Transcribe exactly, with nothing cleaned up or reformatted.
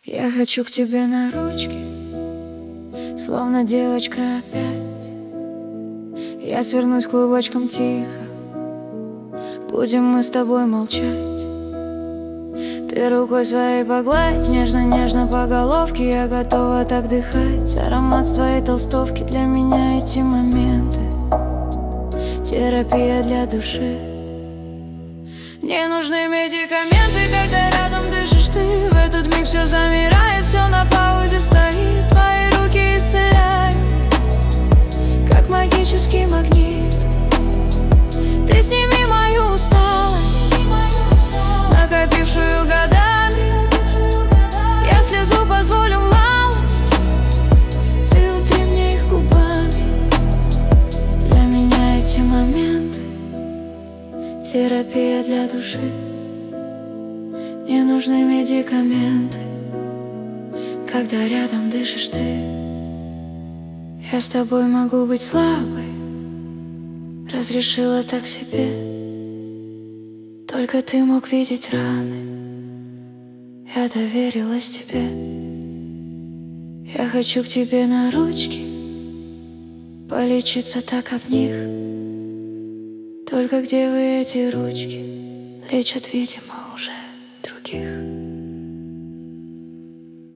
Я хочу к тебе на ручки, словно девочка опять. Я свернусь клубочком тихо, будем мы с тобой молчать. Ты рукой своей погладь, нежно-нежно по головке. Я готова так дыхать. Аромат с твоей толстовки. Для меня эти моменты терапия для души. Не нужны медикаменты, когда рядом дышишь ты. В этот миг все замирает, все на паузе стоит. Твои руки исцеляют, как магический магнит. Ты сними мою усталость, накопившую годами. Я слезу, позволю малость, ты утри мне их губами. Для меня эти моменты терапия для души. Не нужны медикаменты, когда рядом дышишь ты. Я с тобой могу быть слабой, разрешила так себе. Только ты мог видеть раны, я доверилась тебе. Я хочу к тебе на ручки, полечиться так об них. Только где вы, эти ручки, лечат, видимо,